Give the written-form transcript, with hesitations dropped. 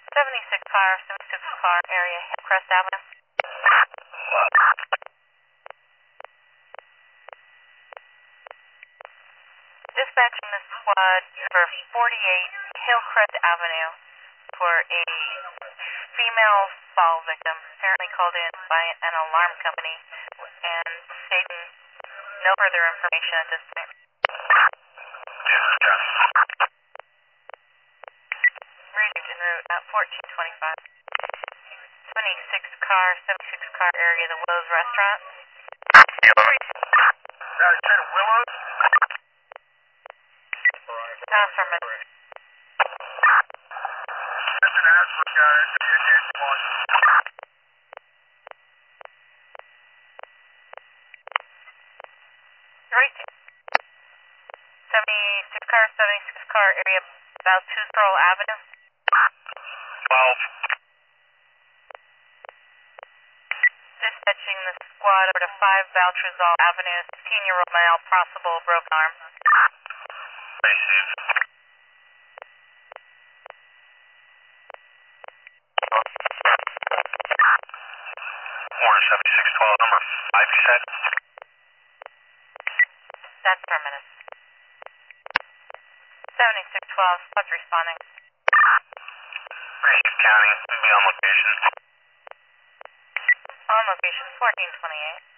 76 car, 76 car area, Hillcrest Avenue. Dispatching the squad for 48 Hillcrest Avenue for a female fall victim, apparently called in by an alarm company, and stating no further information at this point. Reading en route at 1425. 76 car area, the Willows Restaurant. Willows? Affirmative. That's an Ashford guy, one. Right. 76 car area, about 2 Stroll Avenue. 12. Dispatching the squad over to 5 Baltrazal Avenue, 16-year-old male, possible broken arm. Received. Warren 7612, number 5, you said? That's per minute. 7612, squad's responding. Received, County. Be on location. On location, 1428.